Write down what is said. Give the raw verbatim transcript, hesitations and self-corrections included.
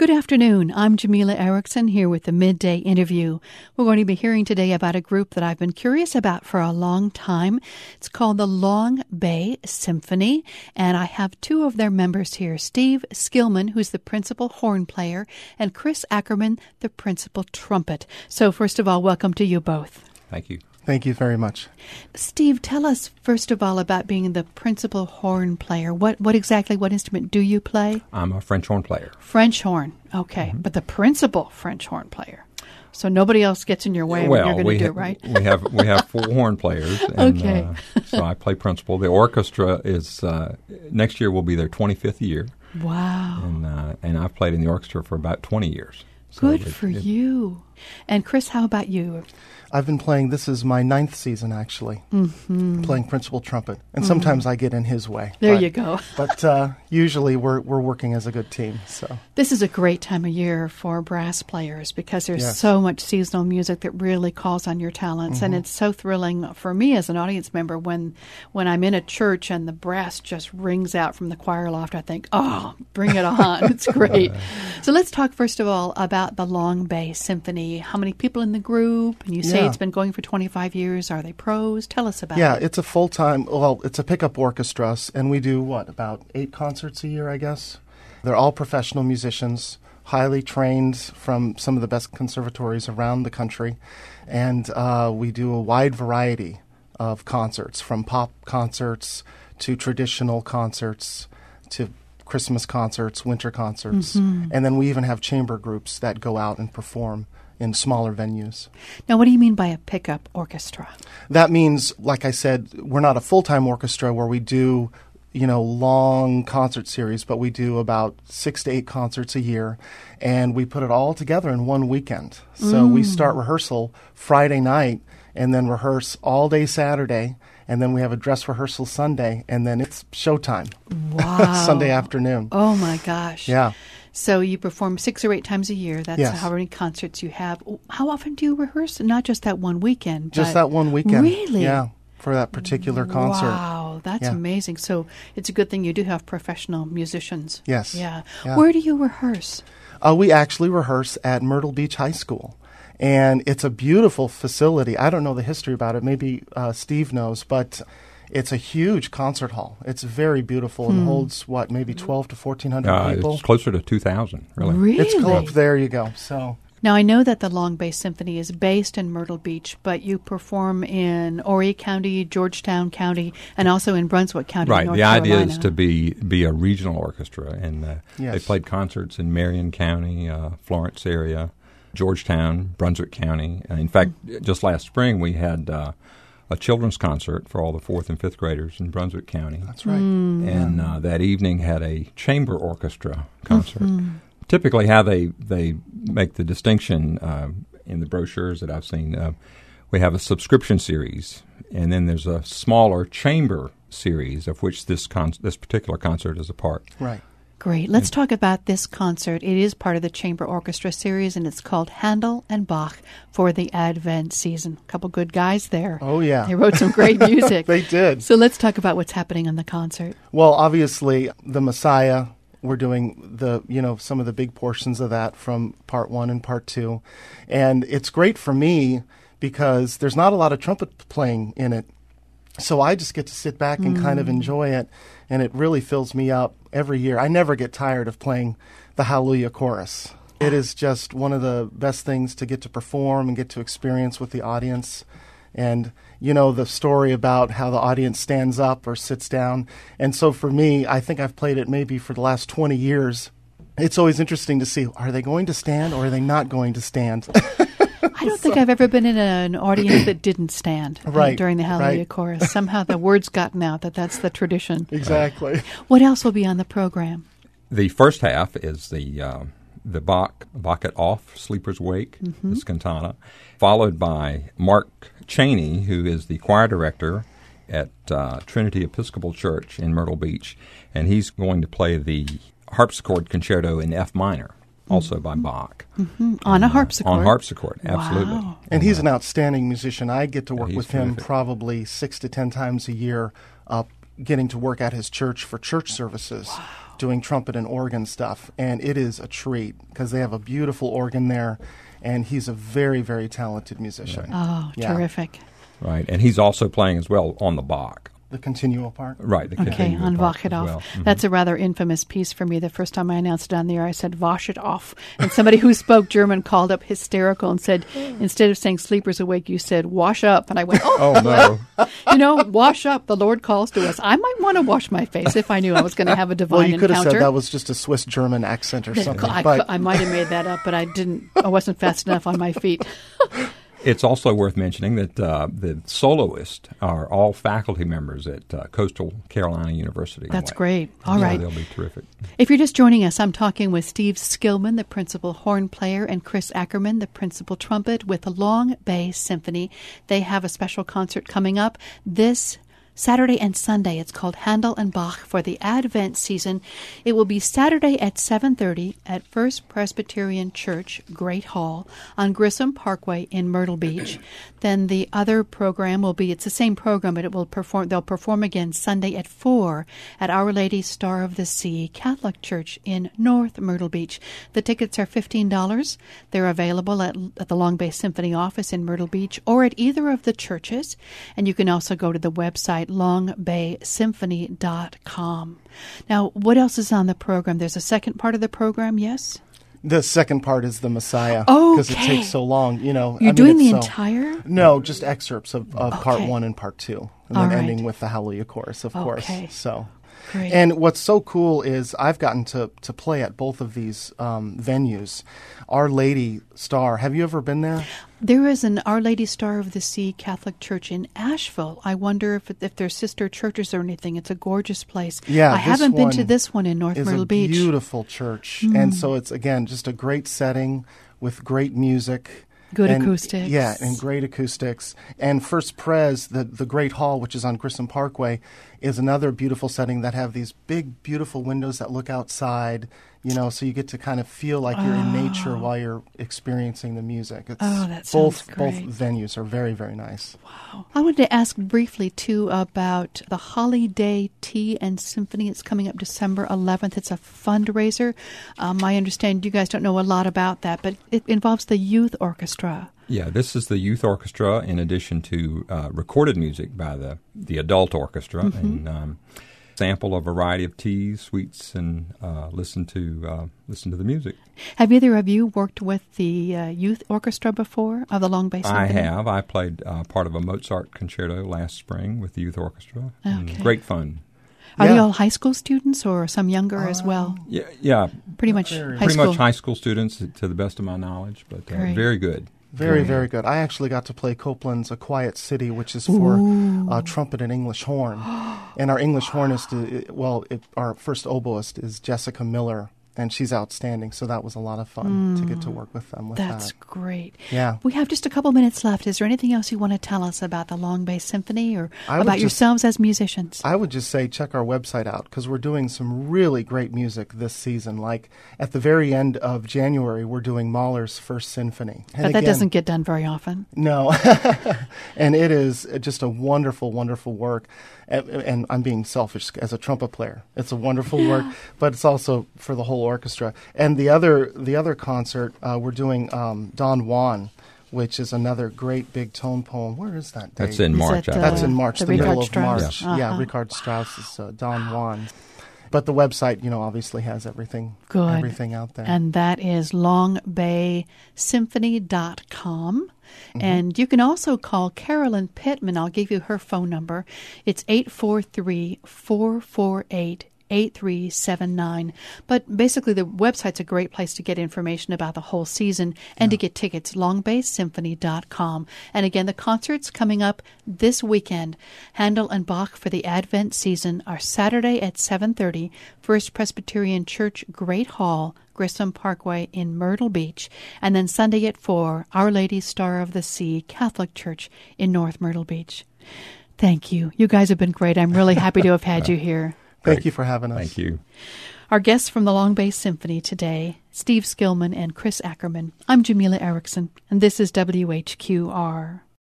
Good afternoon. I'm Jamila Erickson here with the Midday Interview. We're going to be hearing today about a group that I've been curious about for a long time. It's called the Long Bay Symphony, and I have two of their members here, Steve Skillman, who's the principal horn player, and Chris Ackerman, the principal trumpet. So first of all, welcome to you both. Thank you. Thank you very much. Steve, tell us first of all about being the principal horn player. What what exactly, what instrument do you play? I'm a French horn player. French horn, okay. Mm-hmm. But the principal French horn player. So nobody else gets in your way well, when you're going to ha- do it, right? we have we have four horn players. And, okay. uh, so I play principal. The orchestra is, uh, next year will be their twenty-fifth year. Wow. And, uh, and I've played in the orchestra for about twenty years. So Good it, for it, you. And Chris, how about you? I've been playing, this is my ninth season actually, mm-hmm. playing principal trumpet. And mm-hmm. sometimes I get in his way. There but, you go. but uh, usually we're we're working as a good team. So this is a great time of year for brass players because there's yes. so much seasonal music that really calls on your talents. Mm-hmm. And it's so thrilling for me as an audience member when when I'm in a church and the brass just rings out from the choir loft. I think, oh, bring it on. It's great. So let's talk first of all about the Long Bay Symphony. How many people in the group? And you say yeah. it's been going for twenty-five years. Are they pros? Tell us about yeah, it. Yeah, it's a full-time, well, it's a pickup orchestra, and we do, what, about eight concerts a year, I guess? They're all professional musicians, highly trained from some of the best conservatories around the country, and uh, we do a wide variety of concerts, from pop concerts to traditional concerts to Christmas concerts, winter concerts, mm-hmm. and then we even have chamber groups that go out and perform in smaller venues. Now, what do you mean by a pickup orchestra? That means, like I said, we're not a full-time orchestra where we do, you know, long concert series, but we do about six to eight concerts a year, and we put it all together in one weekend. So mm. we start rehearsal Friday night and then rehearse all day Saturday, and then we have a dress rehearsal Sunday, and then it's showtime. Wow. Sunday afternoon. Oh, my gosh. Yeah. So you perform six or eight times a year. That's yes. how many concerts you have. How often do you rehearse? Not just that one weekend. Just that one weekend. Really? Yeah, for that particular concert. Wow, that's yeah. amazing. So it's a good thing you do have professional musicians. Yes. Yeah. yeah. Where do you rehearse? Uh, we actually rehearse at Myrtle Beach High School. And it's a beautiful facility. I don't know the history about it. Maybe uh, Steve knows, but it's a huge concert hall. It's very beautiful and hmm. holds, what, maybe twelve to fourteen hundred uh, people? It's closer to two thousand, really. Really? It's close. There you go. So now, I know that the Long Bay Symphony is based in Myrtle Beach, but you perform in Horry County, Georgetown County, and also in Brunswick County, right. North the Carolina. idea is to be be a regional orchestra, and uh, yes. they played concerts in Marion County, uh, Florence area, Georgetown, Brunswick County. Uh, in fact, mm-hmm. just last spring we had uh, a children's concert for all the fourth and fifth graders in Brunswick County. That's right. Mm. And uh, that evening had a chamber orchestra concert. Mm-hmm. Typically how they, they make the distinction uh, in the brochures that I've seen, uh, we have a subscription series, and then there's a smaller chamber series of which this con- this particular concert is a part. Right. Great. Let's talk about this concert. It is part of the Chamber Orchestra series, and it's called Handel and Bach for the Advent season. A couple good guys there. Oh, yeah. They wrote some great music. They did. So let's talk about what's happening on the concert. Well, obviously, the Messiah, we're doing the, you know, some of the big portions of that from part one and part two. And it's great for me because there's not a lot of trumpet playing in it. So I just get to sit back and mm. kind of enjoy it, and it really fills me up every year. I never get tired of playing the Hallelujah Chorus. It is just one of the best things to get to perform and get to experience with the audience. And, you know, the story about how the audience stands up or sits down. And so for me, I think I've played it maybe for the last twenty years. It's always interesting to see, are they going to stand or are they not going to stand? I don't think I've ever been in an audience that didn't stand right, uh, during the Hallelujah right. Chorus. Somehow the word's gotten out that that's the tradition. Exactly. What else will be on the program? The first half is the uh, the Bach, Bach it Off, Sleeper's Wake, mm-hmm. this cantata, followed by Mark Cheney, who is the choir director at uh, Trinity Episcopal Church in Myrtle Beach, and he's going to play the harpsichord concerto in F minor. Also by Bach. Mm-hmm. On a harpsichord? Uh, on harpsichord, absolutely. Wow. And he's an outstanding musician. I get to work Yeah, with him terrific. probably six to ten times a year, uh, getting to work at his church for church services, wow. doing trumpet and organ stuff, and it is a treat because they have a beautiful organ there, and he's a very, very talented musician. Right. Oh, Yeah. terrific. Right, and he's also playing as well on the Bach. The continual part. Right, the Okay, continual on part Wash It as Off. well. Mhm. That's a rather infamous piece for me. The first time I announced it on the air, I said, Wash it off. And somebody who spoke German called up hysterical and said, instead of saying sleepers awake, you said, wash up. And I went, oh, Oh, no. you know, wash up. The Lord calls to us. I might want to wash my face if I knew I was going to have a divine Well, you could have encounter. said that was just a Swiss German accent or something. I, but I might have made that up, but I didn't. I wasn't fast enough on my feet. It's also worth mentioning that uh, the soloists are all faculty members at uh, Coastal Carolina University. That's great. All So right. they'll be terrific. If you're just joining us, I'm talking with Steve Skillman, the principal horn player, and Chris Ackerman, the principal trumpet, with the Long Bay Symphony. They have a special concert coming up this Saturday and Sunday. It's called Handel and Bach for the Advent season. It will be Saturday at seven thirty at First Presbyterian Church, Great Hall, on Grissom Parkway in Myrtle Beach. Then the other program will be, it's the same program, but it will perform. They'll perform again Sunday at four at Our Lady Star of the Sea Catholic Church in North Myrtle Beach. The tickets are fifteen dollars. They're available at, at the Long Bay Symphony office in Myrtle Beach or at either of the churches. And you can also go to the website long bay symphony dot com. Now, what else is on the program? There's a second part of the program, yes? the second part is the Messiah Oh, because it takes so long. You know, You're I mean, doing the it's so- entire? No, just excerpts of, of part Okay. one and part two, and All then right. ending with the Hallelujah chorus, of Okay. course. So. Great. And what's so cool is I've gotten to, to play at both of these um, venues. Our Lady Star, have you ever been there? There is an Our Lady Star of the Sea Catholic Church in Asheville. I wonder if if there's sister churches or anything. It's a gorgeous place. Yeah, I this haven't been to one this one in North It's Myrtle a Beach. beautiful church. And so it's, again, just a great setting with great music. Good and- acoustics. Yeah, and great acoustics. And First Pres, the, the Great Hall, which is on Grissom Parkway, is another beautiful setting that have these big, beautiful windows that look outside, you know, so you get to kind of feel like you're in nature while you're experiencing the music. It's Oh, that both, sounds both great. venues are very, very nice. I wanted to ask briefly, too, about the Holiday Tea and Symphony. It's coming up December eleventh. It's a fundraiser. Um, I understand you guys don't know a lot about that, but it involves the youth orchestra. Yeah, this is the youth orchestra in addition to uh, recorded music by the, the adult orchestra, Mm-hmm. and um, sample a variety of teas, sweets, and uh, listen to uh, listen to the music. Have either of you worked with the uh, youth orchestra before of the Long Bay Symphony? I have. I played uh, part of a Mozart concerto last spring with the youth orchestra. and Okay. Great fun. Are they Yeah. all high school students or some younger as well? Yeah, yeah. Pretty much very- high Pretty school. much high school students, to the best of my knowledge, but uh, Great. very good. Very, very good. I actually got to play Copeland's A Quiet City, which is for uh, trumpet and English horn. And our English hornist, uh, well, it, our first oboist is Jessica Miller, and she's outstanding. So that was a lot of fun to get to work with them with That's that. great. Yeah. We have just a couple minutes left. Is there anything else you want to tell us about the Long Bay Symphony or I would about just- yourselves as musicians? I would just say check our website out because we're doing some really great music this season. Like at the very end of January, we're doing Mahler's First Symphony. And but that again- doesn't get done very often. No. And it is just a wonderful, wonderful work. And, and I'm being selfish as a trumpet player. It's a wonderful work, but it's also for the whole orchestra. And the other, the other concert, uh, we're doing um, Don Juan, which is another great big tone poem. Where is that date? That's in Is March. that, I uh, That's believe. in March, the the, middle Richard of Strauss? March. Yeah, Uh-huh. Richard Strauss's uh, Don Juan. But the website, you know, obviously has everything, Good. everything out there. And that is long bay symphony dot com. Mm-hmm. And you can also call Carolyn Pittman. I'll give you her phone number. It's eight four three, four four eight, eight three seven nine. But basically, the website's a great place to get information about the whole season and to get tickets, long bay symphony dot com. And again, the concerts coming up this weekend, Handel and Bach for the Advent season, are Saturday at seven thirty, First Presbyterian Church, Great Hall, Grissom Parkway in Myrtle Beach, and then Sunday at four, Our Lady Star of the Sea Catholic Church in North Myrtle Beach. Thank you. You guys have been great. I'm really happy to have had you here. Thank Great. you for having us. Thank you. Our guests from the Long Bay Symphony today, Steve Skillman and Chris Ackerman. I'm Jamila Erickson, and this is W H Q R.